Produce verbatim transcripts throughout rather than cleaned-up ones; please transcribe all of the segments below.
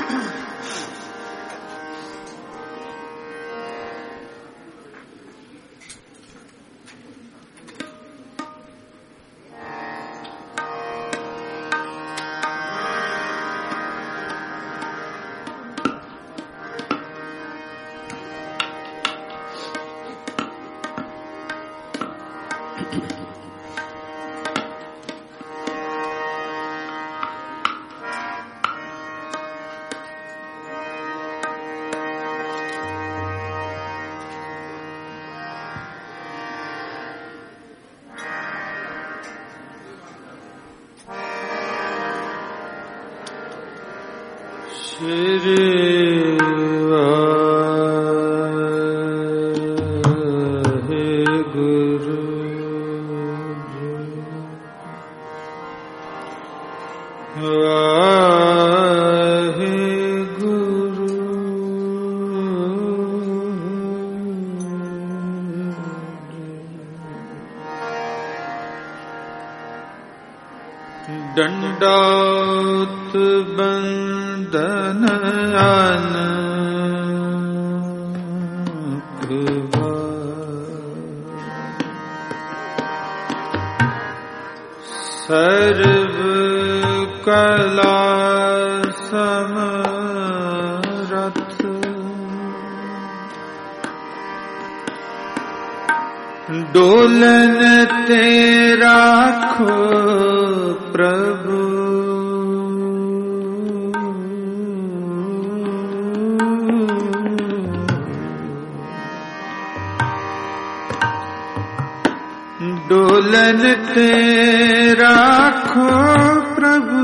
दंडौत बंदन सर्व कला समरथ डोलन तेरा खो प्रभु डोलन तेरा खो प्रभु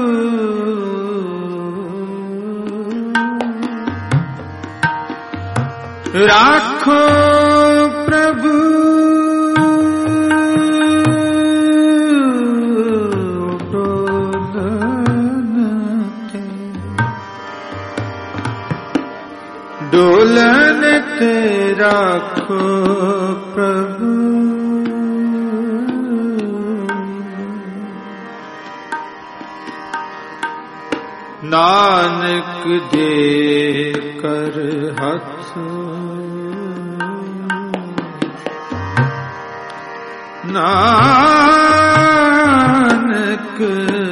राखो प्रभु डोलन तेरा खो प्रभु नानक दे कर हथ नानक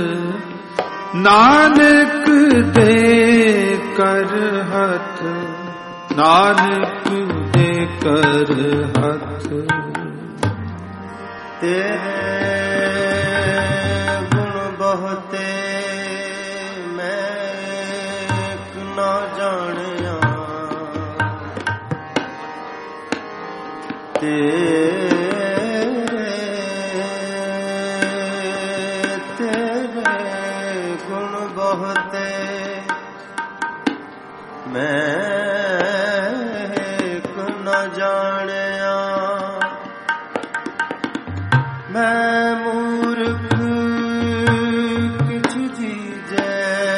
नानक दे कर हथ नानक दे कर हथ तेरे गुण बहुते न जानिया तेरे तेरे गुण बहुते मैं न जानिया मैं मूर्ख किछ दीजे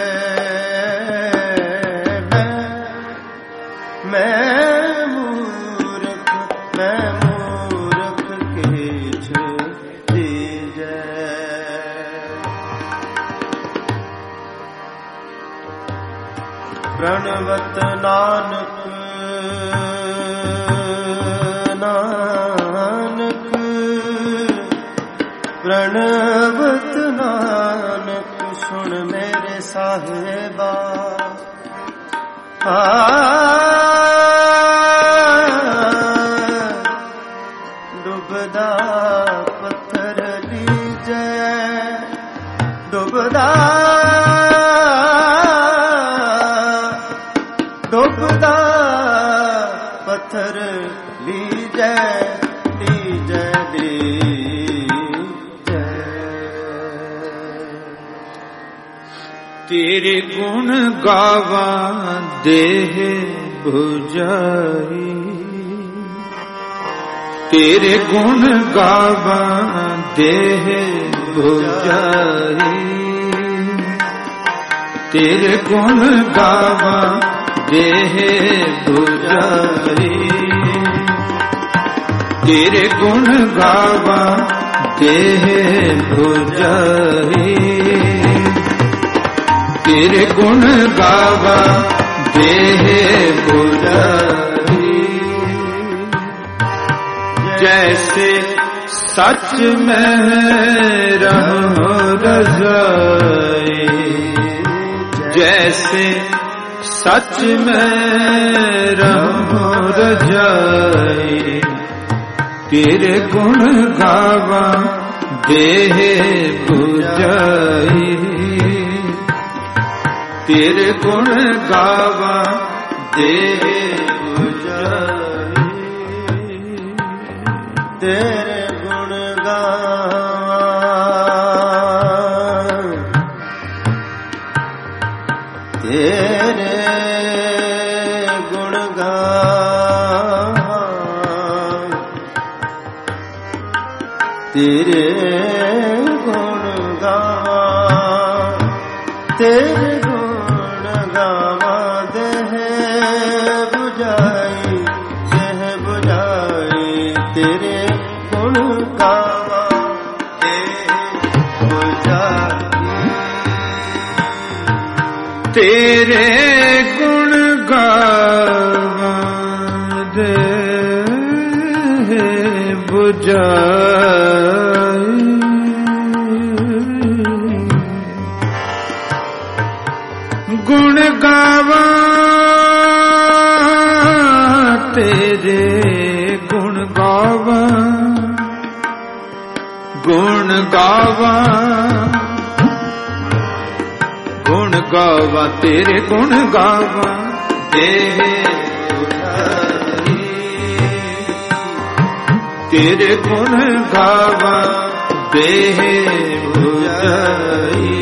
मैं मूर्ख मैं मूर्ख किछ दीजे प्रणवत नानक नानक प्रणवत नानक सुन मेरे साहिबा डुबदा पत्थर लीजे डुबदा डुबदा पत्थर लीजे लीजे लीजे तेरे गुण गावा देह बुझाई तेरे गुण गावा देह बुझाई तेरे गुण गावा देह बुझाई तेरे गुण गावा देह बुझाई तेरे गुण गावा जैसे सच में रहो रजाई, जैसे सच में रहो रजाई, तेरे गुण गावा देह बुझाई, तेरे गुण गावा देह बुझाई, तेरे गुण गावा तेरे गुण गावा तेरे गुण गावा तेरे गुण गावा देह बुझाई देह बुझाई, तेरे गुण गावा देह बुझाई, तेरे गुण गावा देह बुझाई, गुण गावा तेरे गुण गावा, गुण गावा गुण गावा तेरे गुण गावा देह बुझाई, तेरे गुण गावा देह बुझाई,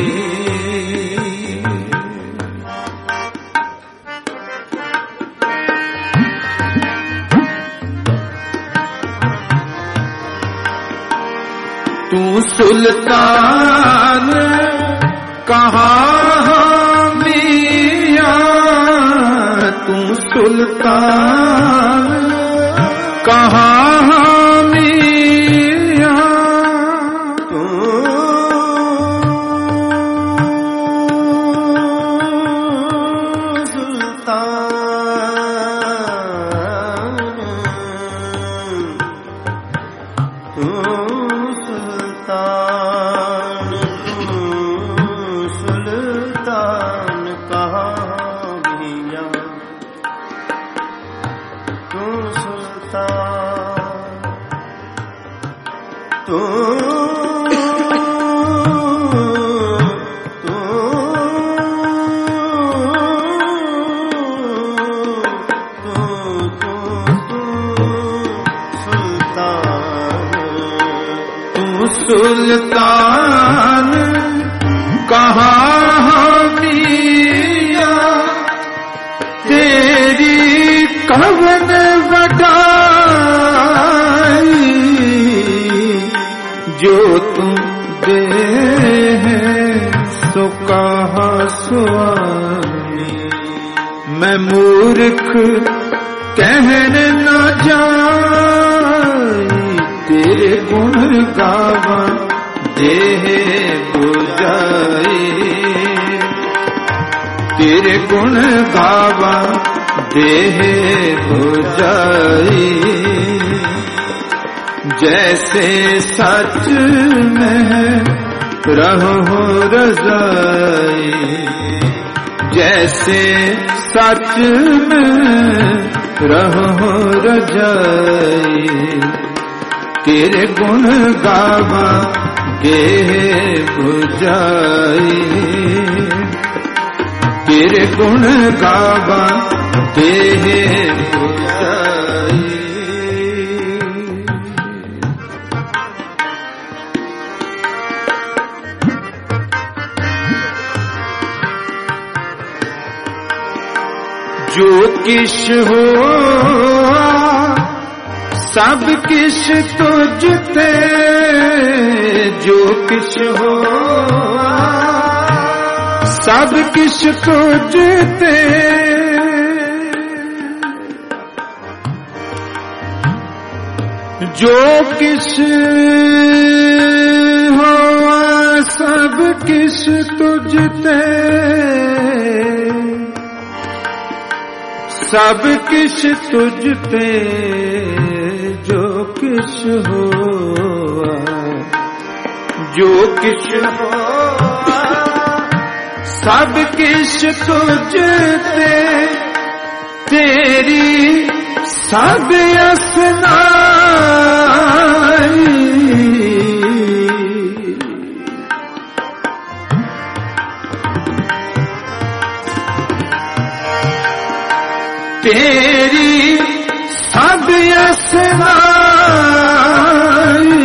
तू सुल्तान कहाँ मियां, तू सुल्तान कहाँ मियां, तू सुल्तान तू सुल्तान तू सुल्तान कहाँ मियां, तू सुल्तान तू तू तू तू सुल्तान तू सुल्तान कहाँ मियां, तेरी कवन वडाई, जो तुम दे सो कहा स्वामी, मैं मूर्ख कहने न जाई, तेरे गुण गावा देह बुझाई, तेरे गुण गावा देह बुझाई, जैसे सच में रहो रजाई, जैसे सच में रहो रजाई, तेरे गुण गावा देह बुझाई, तेरे गुण गावा देह बुझाई, जो किश हो सब किश तुझते, जो किश हो सब किश तुझते, जो किश हो सब किश तुझते, सब किश तुझते, जो किछ होआ, जो किछ होआ, सब किछ तुझ ते, तेरी सब असनाई। तेरी सब असनाई,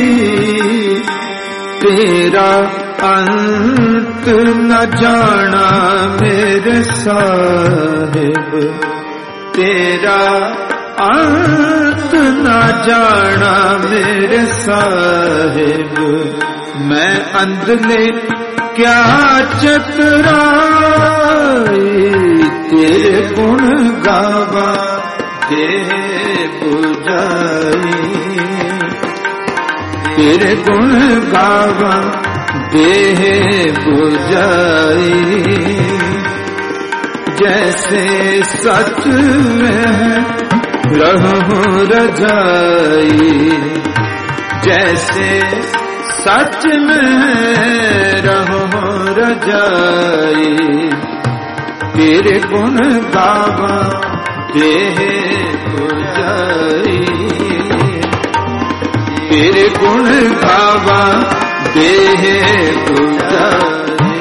तेरा अंत न जाना मेरे साहिब, तेरा अंत न जाना मेरे साहिब। मैं अंधले क्या चतुराई, तेरे गुण गावा दे बुझाई, तेरे गुण गावा दे बुझाई। जैसे सच में रहूं रजाई, जैसे सच में रहूं रजाई। तेरे गुण गावा दे बुझाई, तेरे गुण गावा दे बुझाई।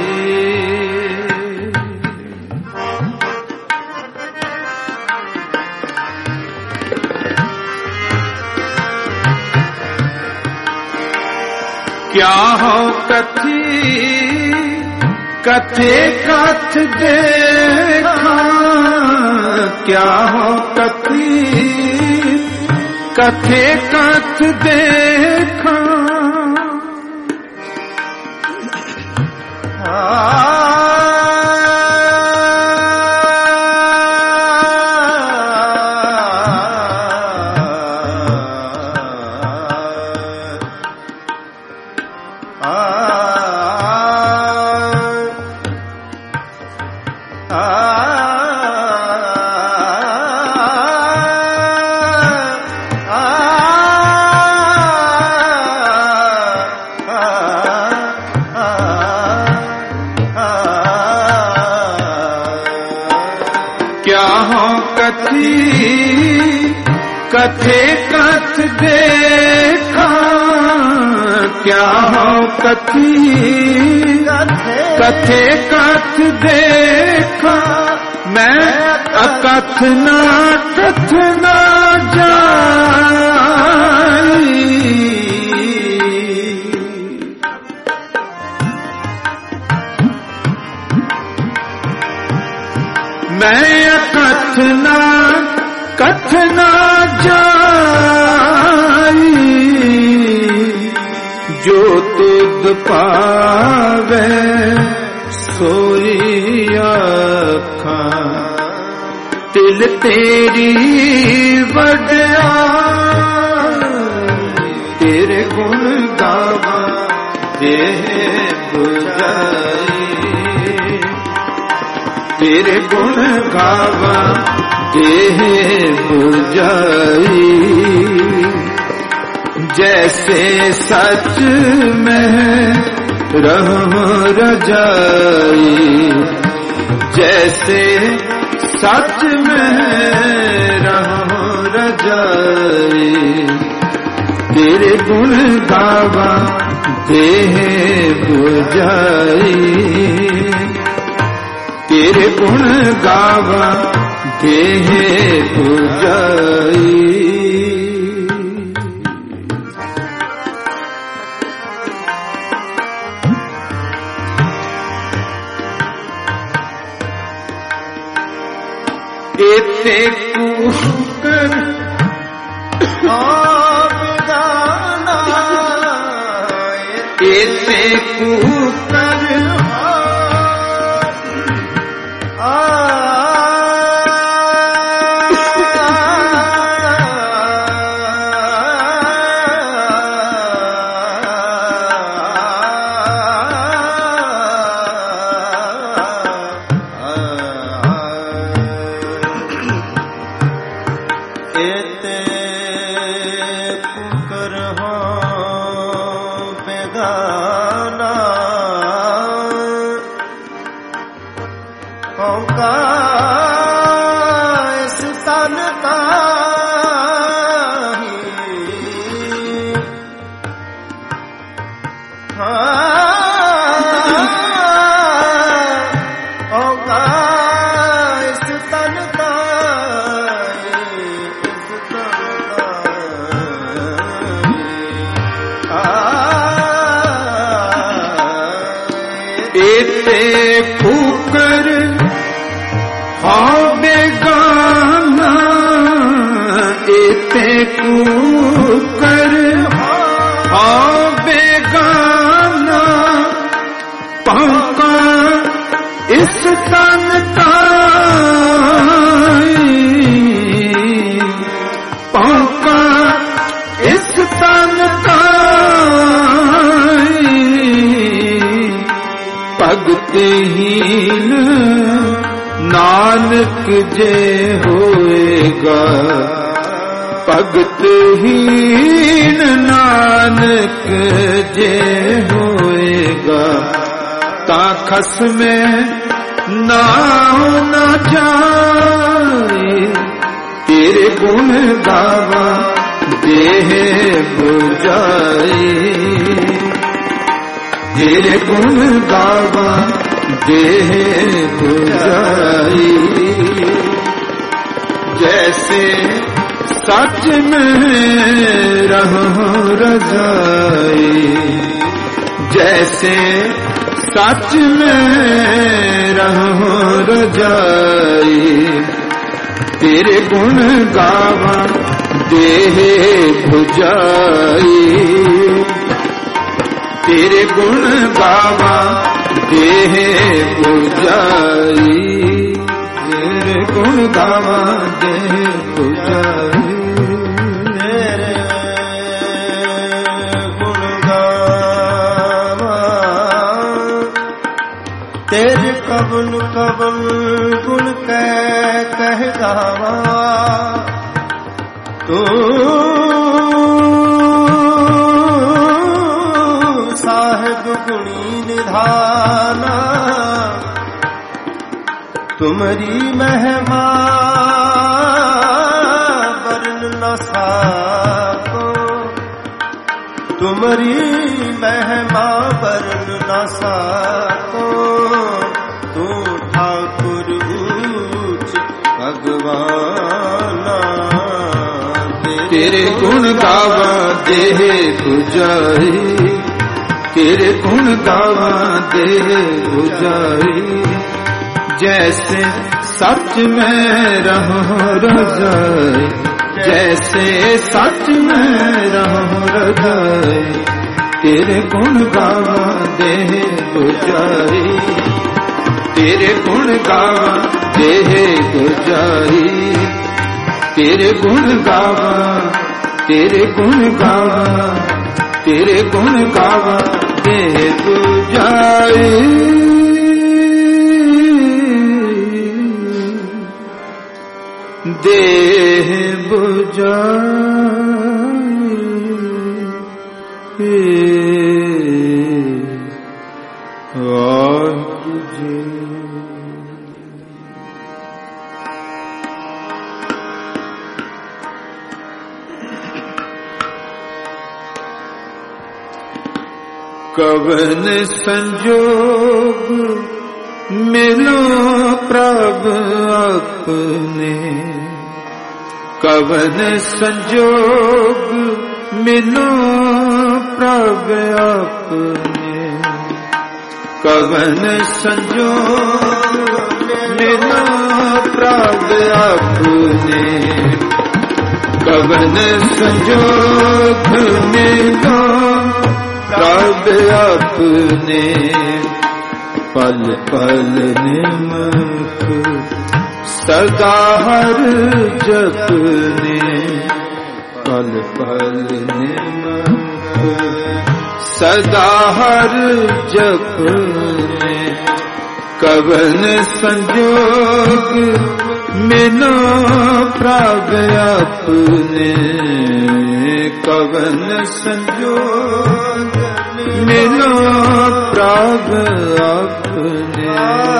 क्या हो कथी कथे कथ देखा, क्या हो कथी कथे कथ देखा। क्या हो कथी कथे कथ देखा, क्या हो कथी कथे कथ देखा। मैं अकथ ना कथ ना जाई, मैं अकथ ना कथ ना जाई। जो तुद पावे सोई आँखां, तिल तेरी वड्याई। तेरे गुण गावा दे बुझाई, तेरे गुण गावा दे बुझाई। जैसे सच में रहूं रजाई, जैसे सच में रहूं रजाई। तेरे गुण गावा दे बुझाई, तेरे गुण गावा दे बुझाई। एते कुकर आबदाना, एते कुकर एते फूकर हाँ बेगाना, एते फूकर हाँ बेगाना, पहुँका इस तन का पहुँका इस तन का भगतहीन नानक जे होएगा, भगतहीन नानक जे होएगा, ता खस में नाम न जाए, तेरे गुण गावा देह बुझाए, तेरे गुण गावा देह बुझाई, जैसे सच में रहो रजाई, जैसे सच में रहो रजाई, तेरे गुण गावा देह बुझाई, तेरे गुण गावा देह बुझाई, तेरे गुण गावा देह बुझाई, तेरे गुण गावा, तेरे कबन कबन गुण कह कह गावा, तू साहिब गुणी निधाना, तुम्हारी महिमा वर्ण न साको, तुम्हारी महिमा वर्ण न साको, तू ठाकुर ऊंच भगवाना, तेरे गुण गावा देह बुझाई, तेरे गुण गावा देह बुझाई, जैसे सच में रहो रजाई, जैसे सच में रहो रजाई, तेरे गुण गावा देह बुझाई, तेरे गुण गावा देह बुझाई, तेरे गुण गावा, तेरे गुण गावा, तेरे गुण गावा देह बुझाई, देह बुझाई, और तुझे कवन संजोग मिलो प्रभ अपने, कवन संजोग मिलो प्रभ अपने, कवन संजोग मिलो प्रभ अपने, कवन संजोग मिलो प्रभ अपने, पल पल निमक सदा हर जपने, पल पल निमक सदा हर जपने, कवन संजोग मिलो प्रभ अपने, कवन संजोग मिलो प्रभ अपने,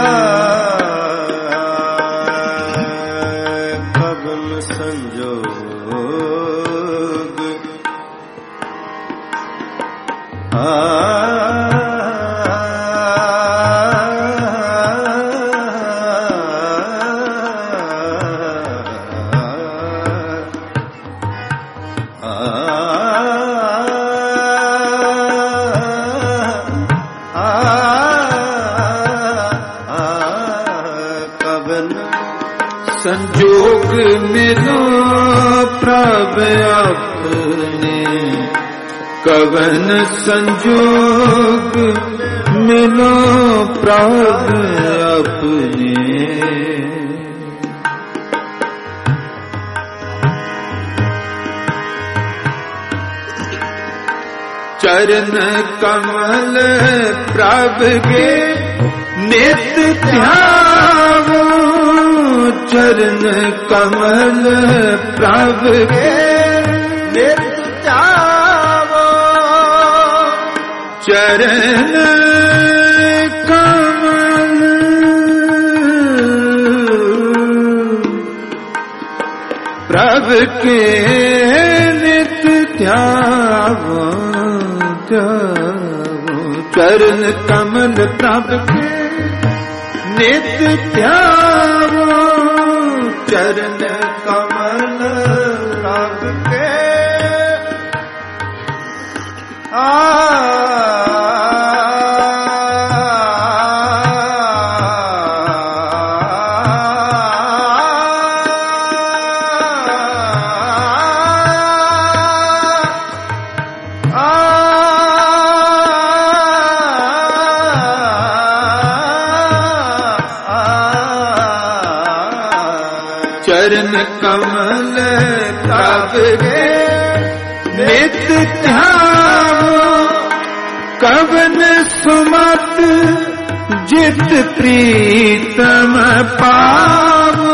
कवन संजोग आ आ संजोग मिलो प्रभ अपने, कवन संजोग मिलो प्रभ अपने। चरण कमल प्रभ के नित्य ध्यावो, चरण कमल प्रभ के नित्य ध्यावो, चरण कमल प्रभ के नित्य ध्यावो, चरण कमल प्रभ के नित्य ध्यावो, चरण कमल प्रभ के आ चरण कमल प्रभ के नित्य ध्यावो, कवन सुमत जित प्रीतम पावो,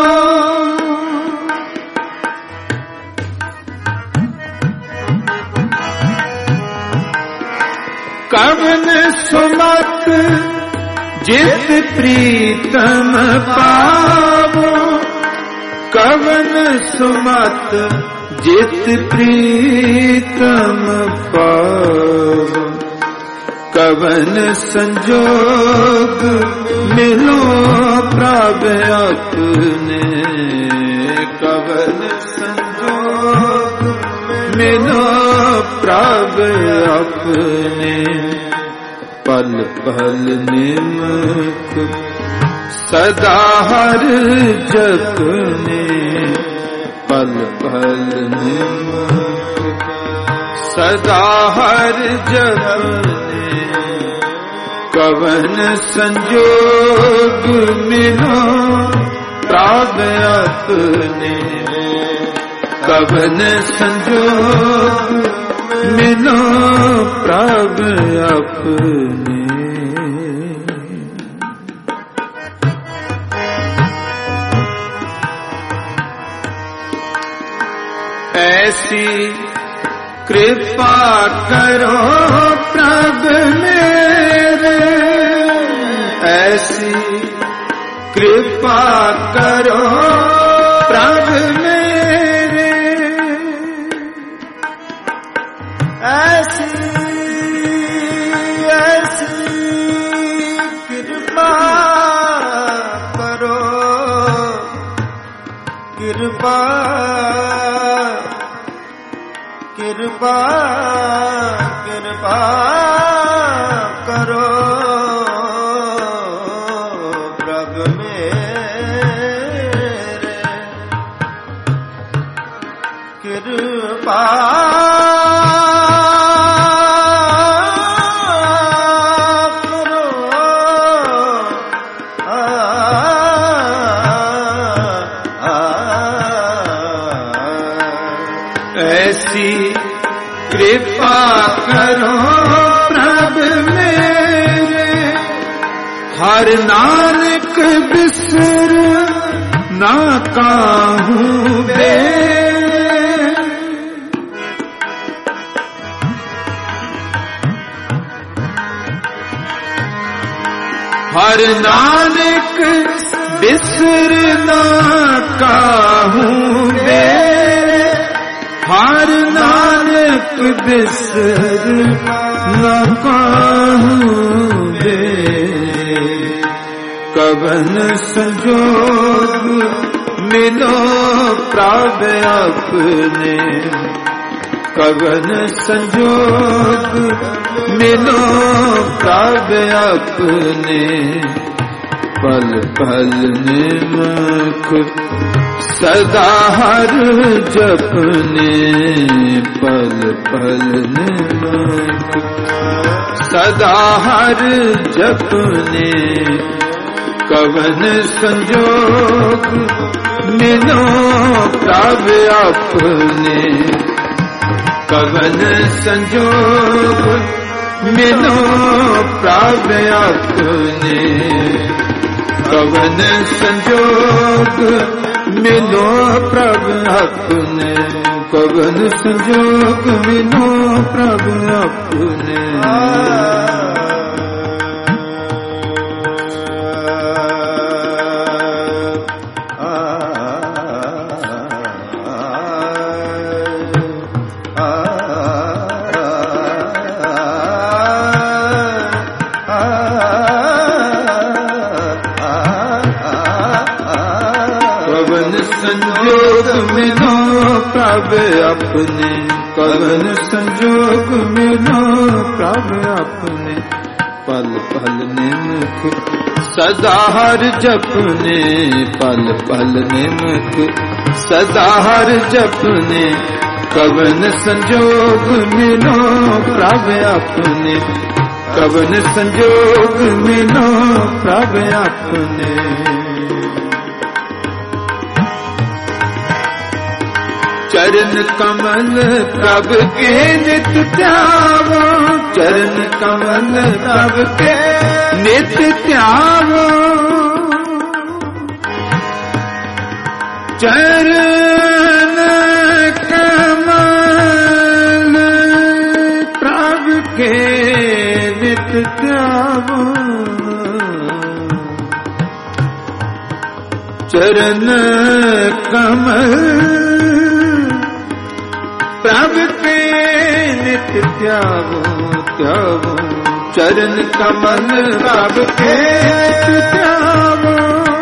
कवन सुमत जित प्रीतम पावो, कवन सुमत जित प्रीतम पावो, कवन संजोग मिलो प्रभ अपने, कवन संजोग मिलो प्रभ अपने। पल पल निमक सदा हर जपने, पल पल निमक सदा हर जपने, कवन संजोग मिलो प्रभ अपने, कवन संजोग मिलो प्रभ अपने। ऐसी कृपा करो प्रभ मेरे, ऐसी कृपा करो प्रभ मेरे, ऐसी ऐसी कृपा करो, कृपा कृपा कृपा करो प्रभ मेरे, कृपा करो, आ, आ, ऐसी कृपा करो प्रभ मेरे, हर नानक बिसर ना काहूँ बे, हर नानक बिसर ना काहूँ बे, हर नानक बिसर न काहूँ बे, कवन संजोग मिलो प्रभ अपने, कवन संजोग मिलो प्रभ अपने, पल पल निमख सदा हर जपने, पल पल निमख सदा हर जपने, कवन संजोग मिलो प्रभ अपने, कवन संजोग मिलो प्रभ अपने, कवन संजोग मिलो प्रभ अपने, कवन संजोग मिलो प्रभ अपने। संजोग मिलो प्रभ अपने, कवन संजोग मिलो प्रभ अपने, पल पल निमख सदा हर जपने, पल पल निमख सदा हर जपने, कवन संजोग मिलो प्रभ अपने, कवन संजोग मिलो प्रभ अपने। चरण कमल प्रभ के नित ध्यावो, चरण कमल प्रभ के नित ध्यावो, चरण कमल प्रभ के नित ध्यावो, चरण कमल प्रभ के नित ध्यावो ध्यावो, चरण कमल प्रभ के नित ध्यावो।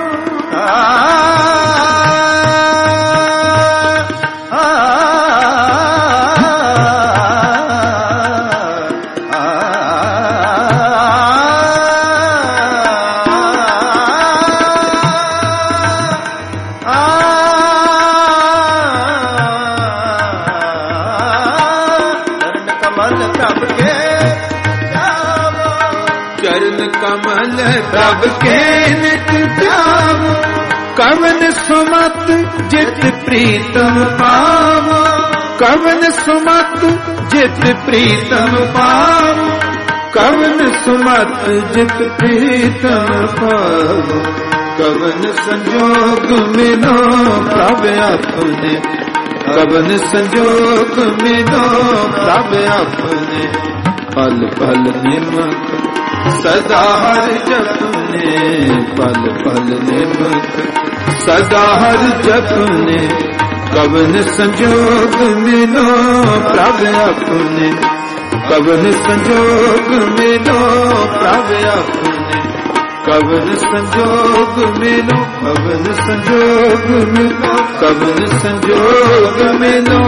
चरण कमल प्रभ के नित ध्यावो, कवन सुमत जित प्रीतम पावो, कवन सुमत जित प्रीतम पावो, कवन सुमत जित प्रीतम पावो, कवन संजोग मिलो प्रभ अपने, कवन संजोग मिलो प्रभ अपने, पल पल निमख सदा हर जपने, पल पल निमख सदा हर जपने, कवन संजोग मिलो प्रभ अपने, कवन संजोग मिलो प्रभ अपने, कवन संजोग मिलो, कवन संजोग मिलो, कवन संजोग मिलो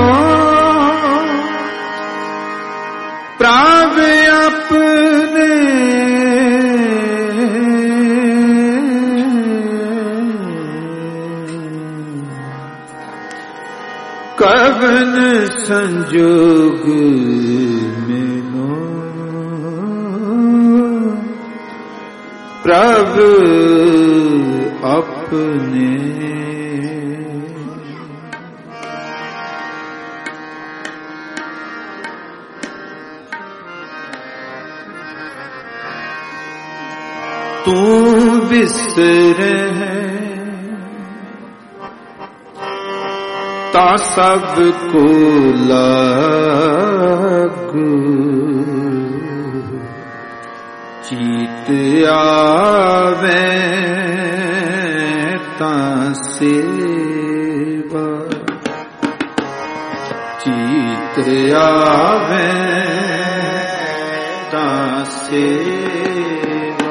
प्रभ अपने। कवन संजोग मिलो प्रभ अपने। तू बिसरे ता सब को लागू, चीत आवे ता सेवा, चीत आवे ता सेवा।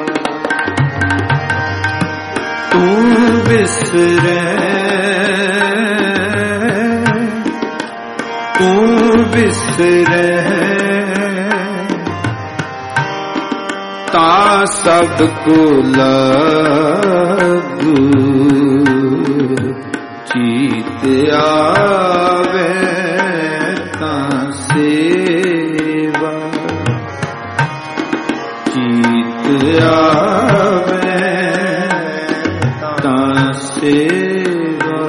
तू बिसरे तू बिसरे ता सबको लागू चीत आवे तां सेवा चीत आवे तां सेवा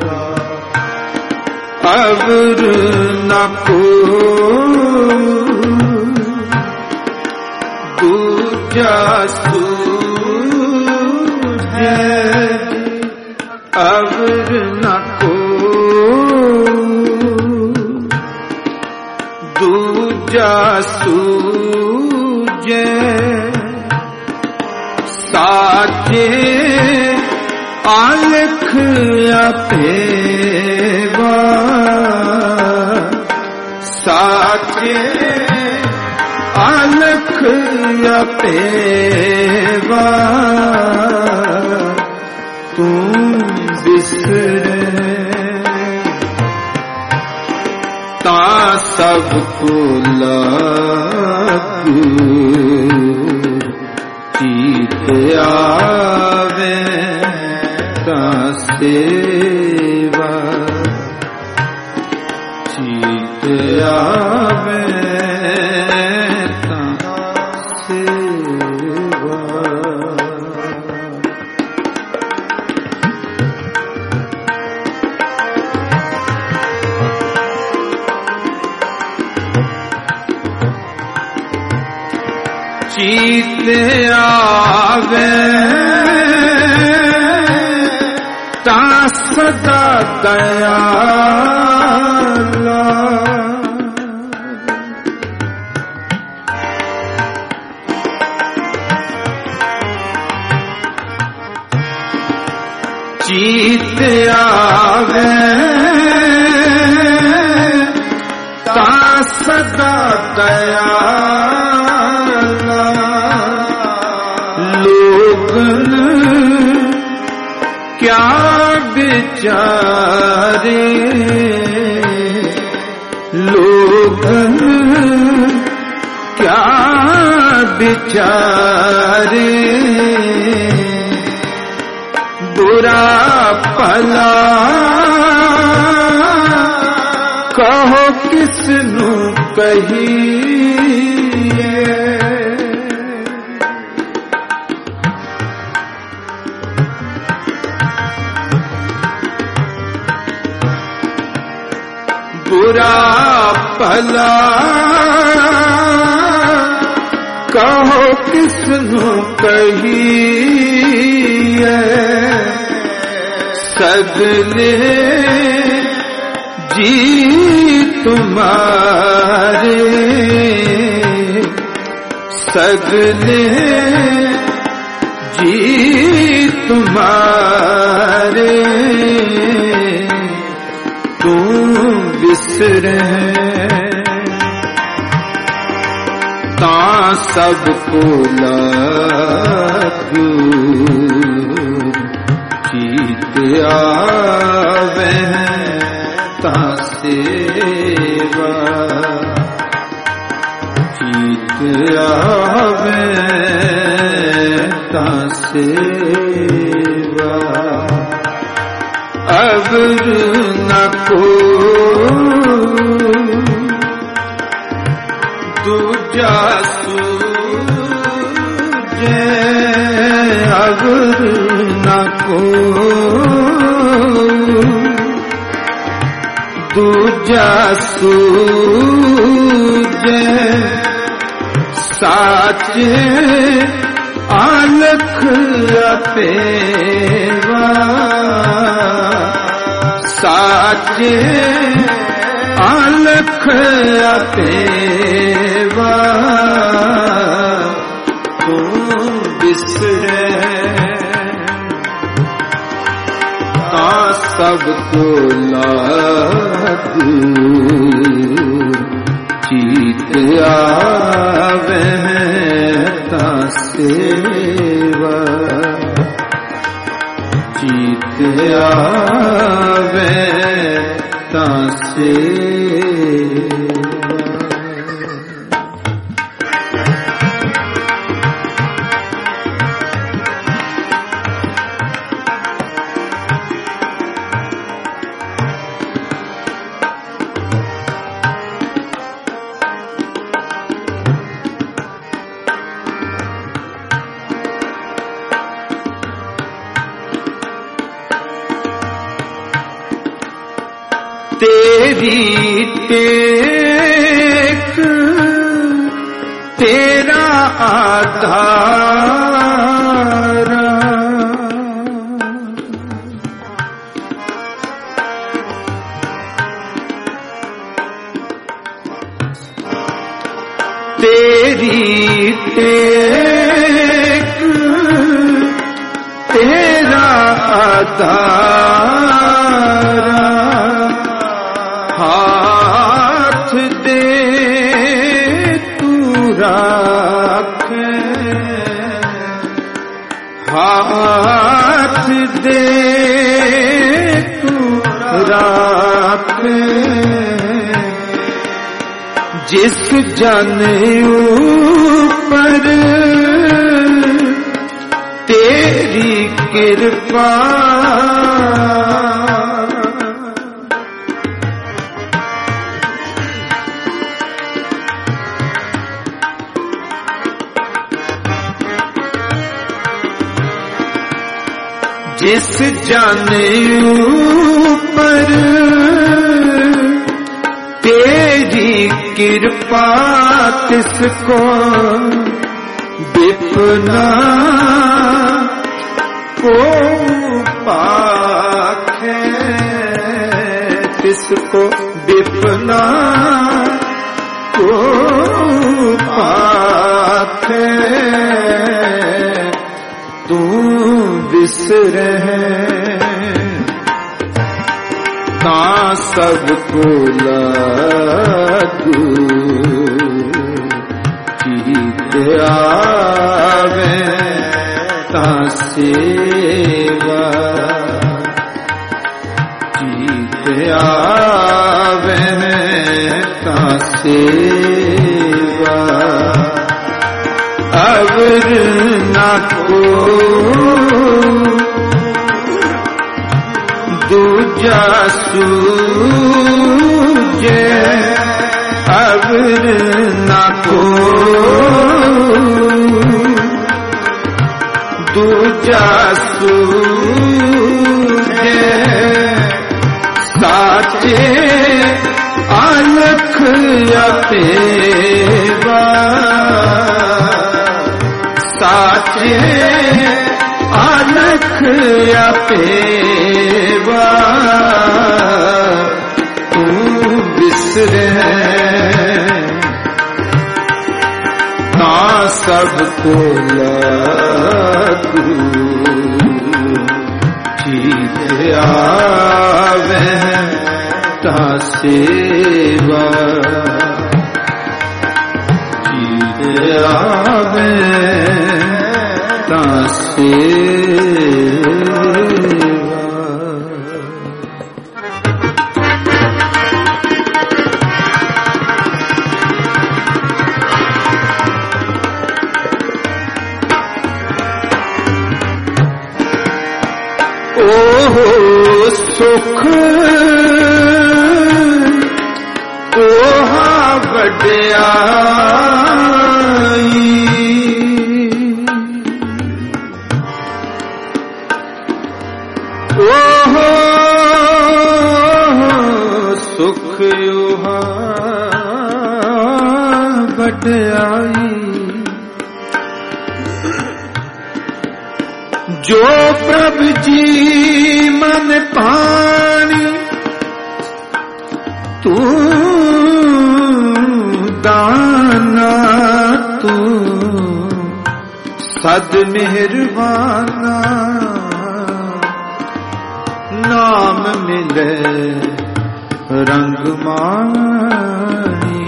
अवर न को दूजा सूझे अवर न को दूजा सूझे साचे आलख अपेवा साचे आलख अपेवा तू बिसरे ता सबको लागू चीत आवे तां सेवा चीत आवे तां सेवा चीत आवे तां सदा दयाला चीत आवे तां सदा दयाला लोगन क्या बिचारे लोगन क्या बिचारे बुरा भला कहो किसनू कहिए बुरा भला कहो किसनू कहिए सगले जी तुम्हारे सगले जी तुम्हारे तू बिसरे तां सबको लागू चीत आवे तां सेवा चीत आवे तां सेवा अवर न को दूजा सूझे अवर न को दूजा सूझे साचे आलख अपेवा साचे आलख अपेवा तू बिसरे तां सबको लागू चीत आवे तां सेवा चीत आवे तां सेवा तेरी टेक तेरा आधार, तेरी टेक तेरा आधार, हाथ दे तू राखे, हाथ दे तू राखे, जिस जन ऊपर तेरी कृपा, जिस जन ऊपर तेरी कृपा, तिसको विपना को पाखे, तिसको विपना को पाखे, तू बिसरे ता सबको लागू, चीत आवे ता सेवा, चीत आवे ता सेवा, अवर ना को दूजा सूझे, अवर ना को दूजा सूझे, साचे अलख अपेवा, साचे अलख अपेवा, तू बिसरे ता सबको लागू, चीत आवे ता सेवा, चीत आवे ता सेवा। ओहो सुख ओहा वड्याई, ओहो सुख ओहा वड्याई, जो प्रभु जी मन पानी, तू दाना तू सद मेहरबाना, नाम मिले रंग मानी,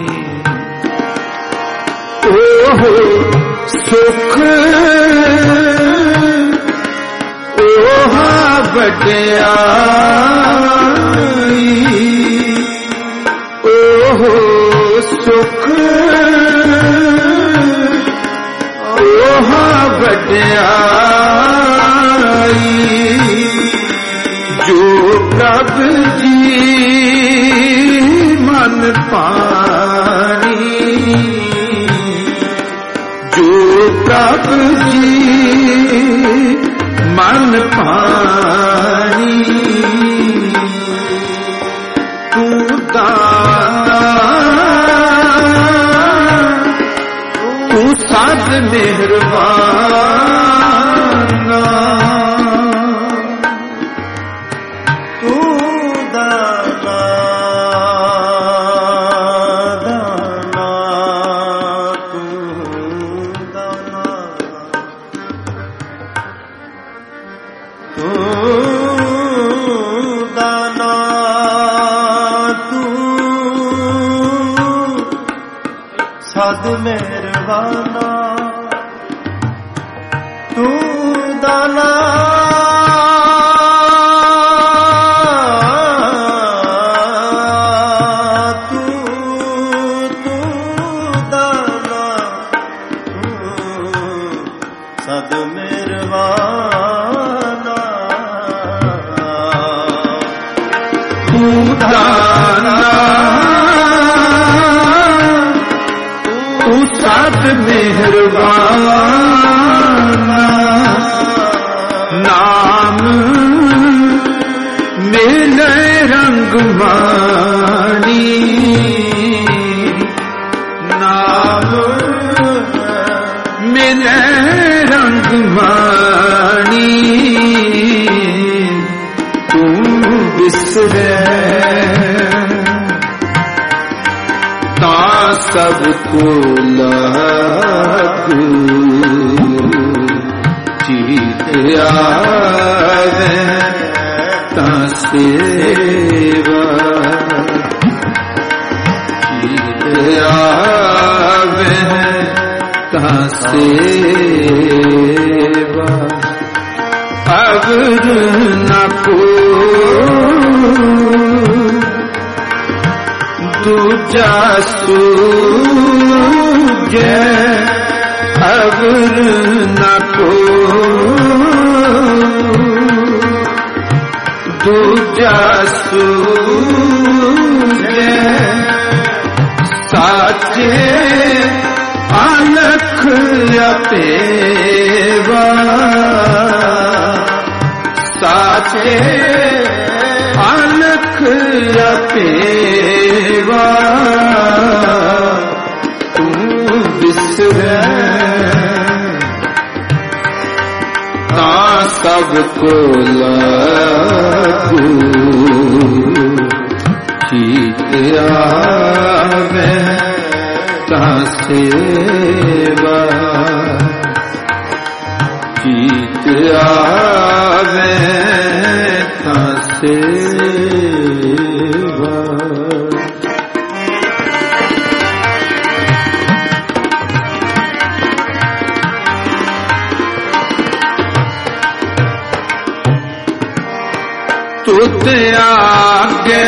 ओहो सुख ओहा वड्याई, ओहो सुख ओहा वड्याई, जो प्रभु जी मन पानी, जो प्रभु जी मन पानी, तू ਮਿਹਰਬਾਨਾ ਤੂੰ ਦਾਨਾ ਦਾਨਾ ਤੂੰ ਦਾਨਾ ਤੂੰ ਦਾਨਾ ਤੂੰ ਸਦ ਮਿਹਰਬਾਨਾ ਤੂੰ ਦਾਨਾ ਤੂੰ ਤੂੰ ਦਾਨਾ ਤੂੰ ਸਦ ਮਿਹਰਬਾਨਾ ਤੂੰ ਦਾਨਾ ਤੂੰ ਸਦ ਮਿਹਰਬਾਨਾ ਨਾਮ ਮਿਲੇ ਰੰਗ ਵਾਣੀ ਨਾਮ ਮਿਲੇ ਰੰਗ ਵਾਣੀ ਤੂੰ ਵਿਸਰੇ ਤਾਂ ਸਭ ਕੋ ਲਾਗੂ ਚੀਤ ਆਵੇ ਤਾਂ ਸੇਵਾ ਚੀਤ ਆਵੇ ਤਾਂ ਸੇਵਾ ਅਗਰ ਨਾ ਕੋ ਦੂਜਾ ਸੂਝੇ ਅਗਰ ਨਾ ਕੋ ਦੂਜਾ ਸੂਝੇ ਸਾਚੇ ਅਲਖ ਅਪੇਵਾ ਸਾਚੇ ਅਲਖ ਅਪੇਵਾ ਤੂੰ ਵਿਸਰੇ ਤਾਂ ਸਭ ਕੋ ਲਾਗੂ ਚੀਤ ਆਵੇ ਤਾਂ ਸੇਵਾ ਚੀਤ ਆਵੇ ਤਾਂ ਸੇਵਾ ਤੁਧ ਆਗੇ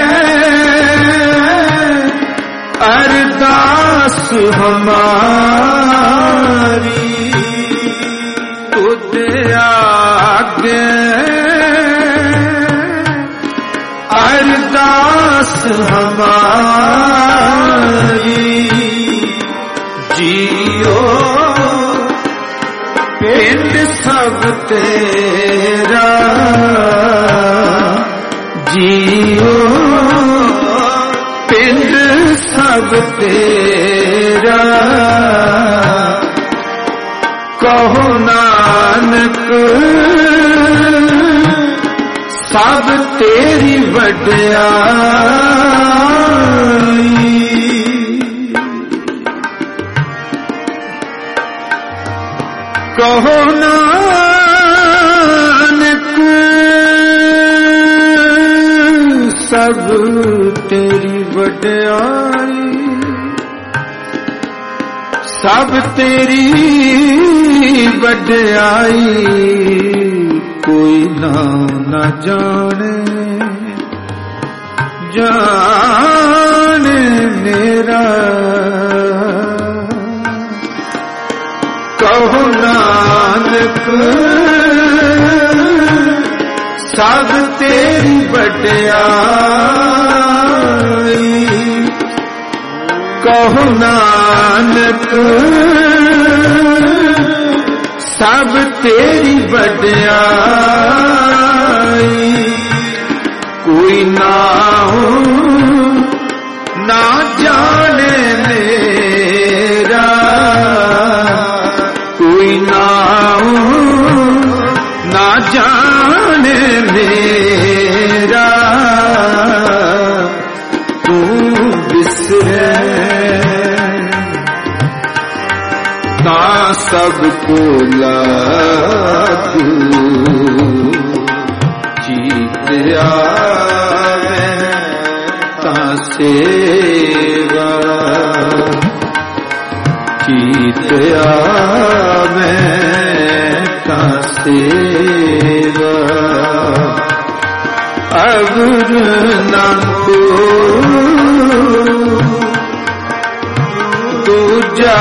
ਅਰਦਾਸ ਹਮਾਰੀ ਤੁਧ ਆਗੇ ਅਰਦਾਸ ਹਮਾਰੀ ਜੀਓ ਪਿੰਡ ਸਭ ਤੇਰਾ ਜੀਓ ਪਿੰਡ ਸਭ ਤੇਰਾ ਕਹੋ ਨਾਨਕ ਸਭ ਤੇਰੀ ਵਡਿਆਈ ਕਹੋ ਨਾਨਕ ਸਭ ਤੇਰੀ ਵਡਿਆਈ ਸਭ ਤੇਰੀ ਵਡਿਆਈ ਕੋਈ ਨਾ ਨਾ ਜਾਣੇ ਜਾਣੇ ਮੇਰਾ ਕਹੋ ਨਾਨਕ ਸਭ ਤੇਰੀ ਵਡਿਆਈ ਕਹੋ ਨਾਨਕ ਸਭ ਤੇਰੀ ਵਡਿਆਈ ਕੋਈ ਨਾਉ ਨਾ ਜਾਣੇ ਮੇਰਾ सब को लागू जीत आवे ता सेवा जीत आवे ता सेवा अवर न को दूजा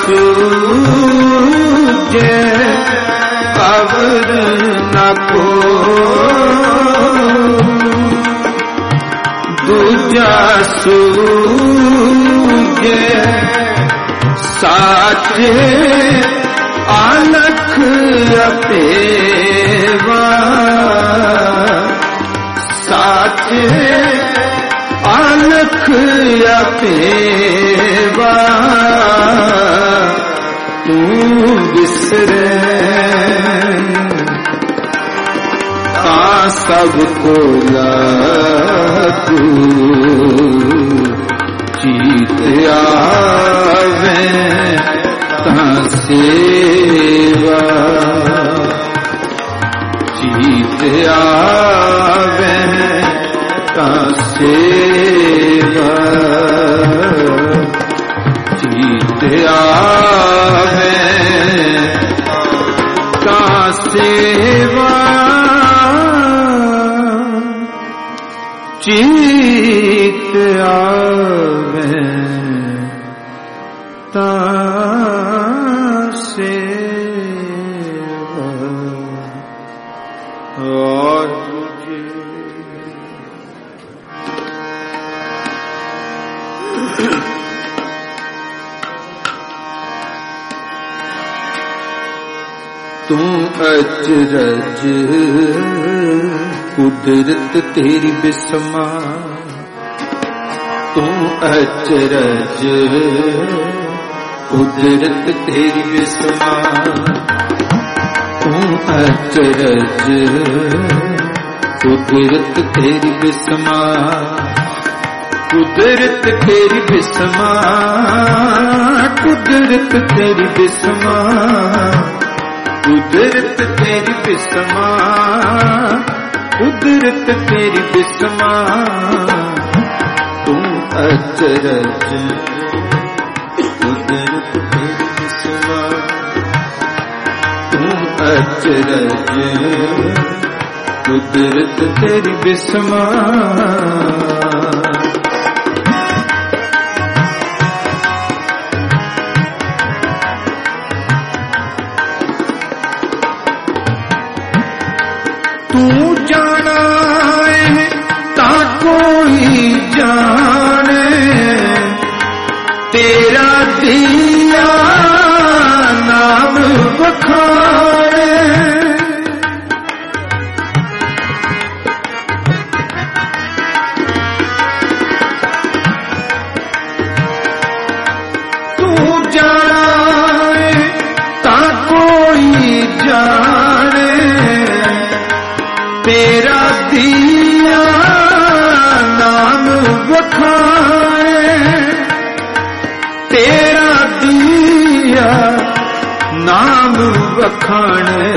सूझे अवर न को दूजा सूझे साचे आलख अपेवा साचे आलख अपेवा तू बिसरे आ सबको लागू जीत आवे ता सेवा जीत आवे ता सेवा जीत आवे ता सेवा जीत आवे ता सेवा और तुझे तू अचरज कुदरत तेरी बिस्मा तू अचरज कुदरत तेरी बिस्मा तू अचरज कुदरत तेरी बिस्मा कुदरत तेरी बिस्मा कुदरत तेरी बिस्मा कुदरत तेरी बिस्मा कुदरत तेरी बिस्मा तू अचरज कुदरत तेरी बिस्मा तू अचरज कुदरत तेरी बिस्मा तू जाना है ता कोई जाने तेरा दिया नाम बखाने तू जाना है ता कोई जाने तेरा दिया नाम बखाने तेरा दिया नाम बखाने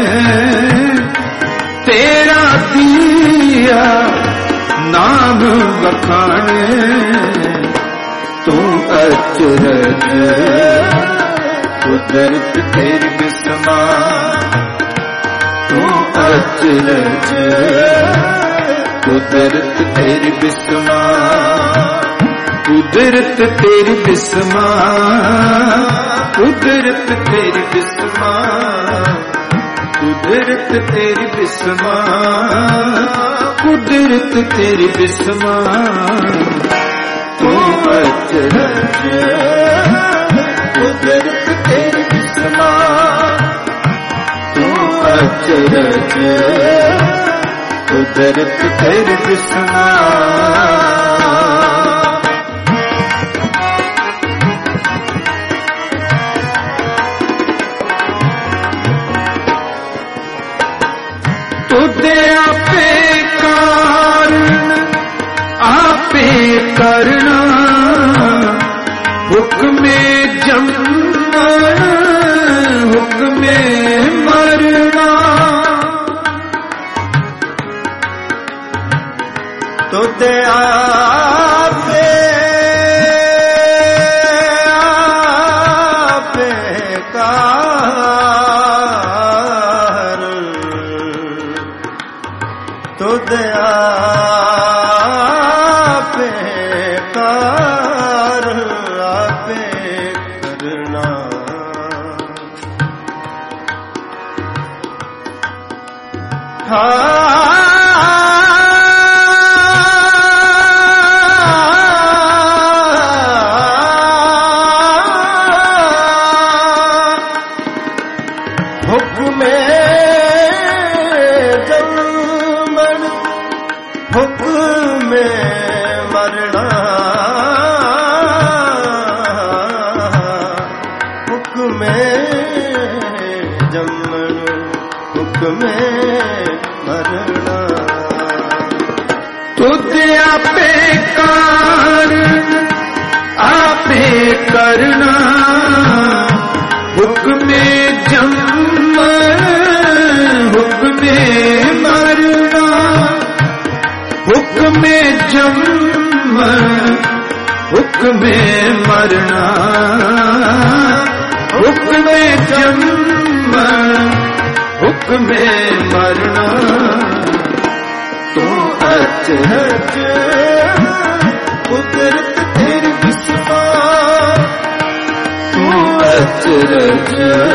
तेरा दिया नाम बखाने तू अचरज कुदरत तेरी बिस्मा तू अचरज कुदरत तेरी बिस्मा कुदरत तेरी बिस्मा कुदरत तेरी बिस्मा कुदरत तेरी बिस्मा कुदरत तेरी बिस्मा तू अचरज कुदरत तेरी बिस्मा अचरज कुदरत तेरी बिस्मा तुझे आपे कारण आपे करना हुक्मे जमन हुक्मे मरना तुद आपे आपे कार तुद आपे कार आपे करना हाँ करना हुक्मे जन्म हुक्मे मरना हुक्मे जन्म हुक्मे मरना हुक्मे जन्म हुक्मे मरना तू अचरज कुदरत तेरी बिस्मा अचरज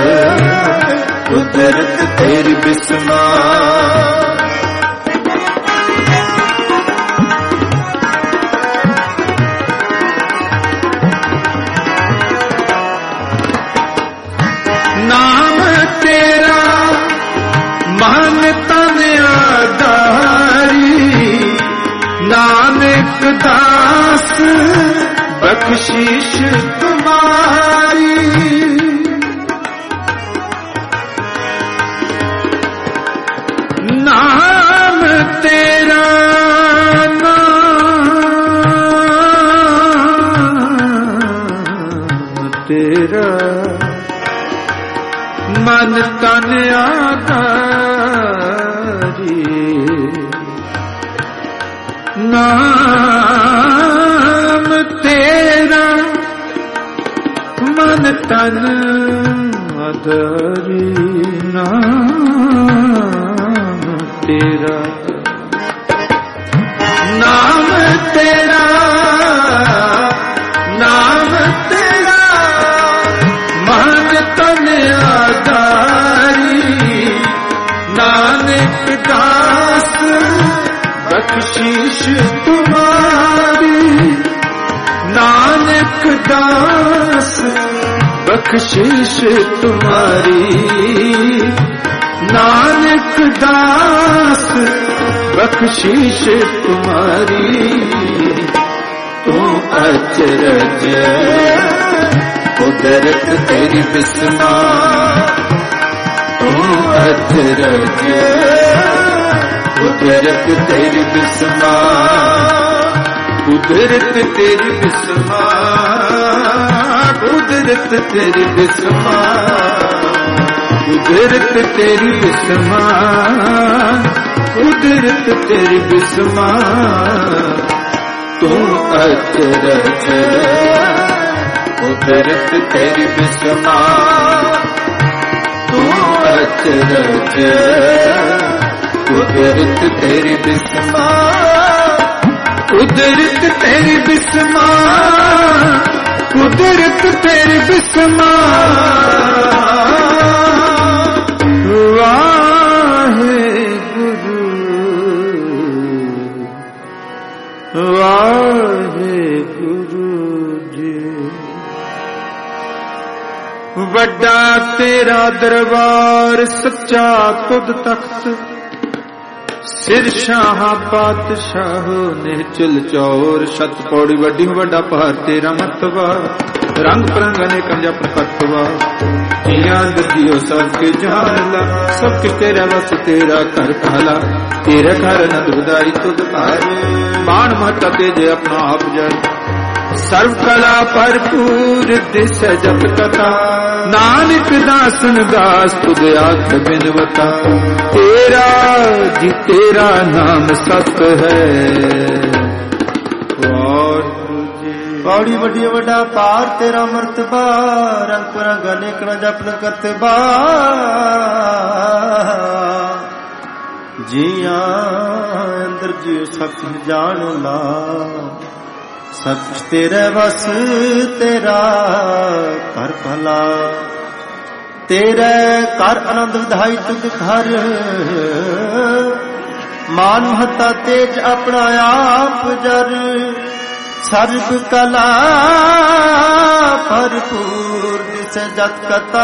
कुदरत तेरी बिस्मा नाम तेरा मान तन आधारी नानक दास बख्शीश तुम्हारी नाम तेरा नाम तेरा मन तन आधारी नाम तेरा मन तन आधारी नाम तेरा नाम तेरा नाम तेरा मन तन आधारी नानक दास बख्शीश तुम्हारी नानक दास बख्शीश तुम्हारी नानक दास बख्शीश तुम्हारी तू अचरज कुदरत तेरी बिस्मा तू अचरज कुदरत तेरी बिस्मा कुदरत तेरी बिस्मा कुदरत तेरी बिस्मा कुदरत तेरी बिस्मा कुदरत तेरी बिस्मा तू अचरज कुदरत तेरी बिस्मा तू अचरज कुदरत तेरी बिस्मा कुदरत तेरी बिस्मा कुदरत तेरी बिस्मा वाहे गुरु वाहे गुरु जी वड्डा तेरा दरबार सच्चा तुद तख्त सिर शाह पातशाह निहचल चौर शत पौड़ी वड्डी वड्डा पहाड़ तेरा मतवा रंग परंग अनेक जप पतवा जियां दियो सबके जान ला सबके तेरा बस तेरा कर कहला तेरे घर नंद बधाई तुद घर बाण महता तेजे अपना आप जय ਸਰਬ ਕਲਾ ਭਰਪੂਰ ਦਿਸ ਜਪ ਕਥਾ ਨਾਨਕ ਦਾਸਨ ਦਾਸ ਤੁਧ ਆਖ ਬਿਨਵਤਾ ਤੇਰਾ ਜੀ ਤੇਰਾ ਨਾਮ ਸਤ ਹੈ। ਪੌੜੀ ਵੱਡੀ ਵੱਡਾ ਪਾਰ ਤੇਰਾ ਮਰਤਬਾ ਰੰਗ ਰੰਗ ਅਨੇਕਣਾ ਜਪਨ ਕਰਤਬਾ ਜੀਆਂ ਅੰਦਰ ਜੀ ਸਭ ਜਾਣ ਲਾ ਸਚ ਤੇਰੇ ਵਸ ਤੇਰਾ ਘਰ ਭਲਾ ਤੇਰੇ ਘਰ ਆਨੰਦ ਵਿਧਾਈ ਤੁਧ ਘਰ ਮਾਨ ਮਹਤਾ ਤੇਜ ਆਪਣਾ ਆਪ ਜਰ ਸਰਬ ਕਲਾ ਭਰਪੂਰ ਦਿਸ ਜਤ ਕਤਾ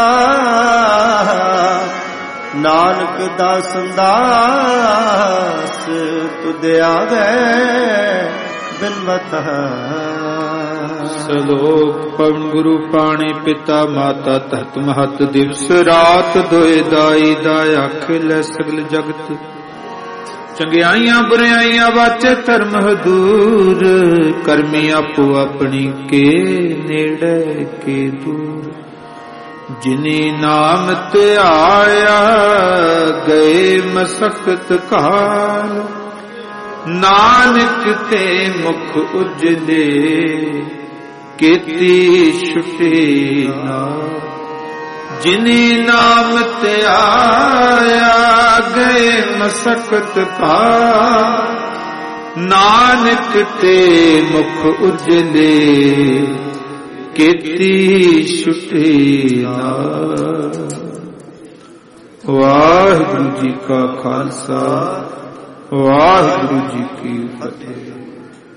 ਨਾਨਕ ਦਾਸ ਦਾਸ ਤੁਧ ਆਗੇ ਬਿਨਵਤ ਸਲੋਕ ਪਵਨ ਗੁਰੂ ਪਾਣੀ ਪਿਤਾ ਮਾਤਾ ਤਤ ਮਹਤ ਦਿਵਸ ਰਾਤ ਦੋਇ ਦਾਈ ਦਾਇਆ ਖਿਲੇ ਸਗਲ ਜਗਤ ਚੰਗਿਆਈਆਂ ਬੁਰਾਈਆਂ ਵਾਚੇ ਧਰਮ ਹਦੂਰ ਕਰਮੀ ਆਪੋ ਆਪਣੀ ਕੇ ਨੇੜੇ ਕੇ ਦੂਰ ਜਿਨੇ ਨਾਮ ਧਿਆਇਆ ਗਏ ਮਸਕਤ ਕਾਲ ਨਾਨਕ ਤੇ ਮੁਖ ਉਜਲੇ ਕੀਤੀ ਛੁਟੀ ਨਾਲ ਜਿਨੇ ਨਾਮ ਧਿਆਇਆ ਗਏ ਮਸਕਤ ਕਾਲ ਨਾਨਕ ਤੇ ਮੁਖ ਉਜਲੇ ਕੀਤੀ ਛੁਟੀ ਨਾਲ। ਵਾਹਿਗੁਰੂ ਜੀ ਕਾ ਖਾਲਸਾ ਵਾਹਿਗੁਰੂ ਜੀ ਕੀ ਫਤਿਹ।